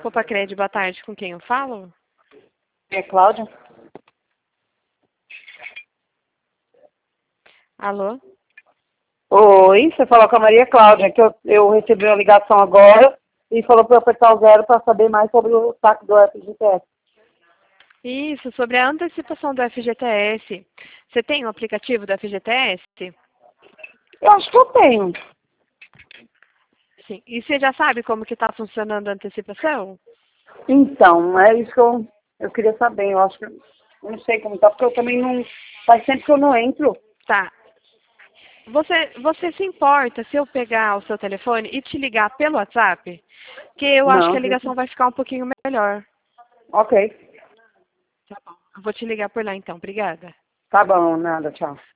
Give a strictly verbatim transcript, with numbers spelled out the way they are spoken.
Copacred, boa tarde. Com quem eu falo? É Cláudia? Alô? Oi, você falou com a Maria Cláudia, que eu, eu recebi uma ligação agora e falou para eu apertar o zero para saber mais sobre o saque do F G T S. Isso, sobre a antecipação do F G T S. Você tem o aplicativo do F G T S? Eu acho que eu tenho. Sim. E você já sabe como que está funcionando a antecipação? Então, é isso que eu, eu queria saber. Eu acho que eu não sei como tá, porque eu também não. Faz tempo que eu não entro. Tá. Você, você se importa se eu pegar o seu telefone e te ligar pelo WhatsApp? Que eu acho que Não, a ligação vai ficar um pouquinho melhor. ok. Tá bom. Eu vou te ligar por lá então. Obrigada. Tá bom, nada, tchau.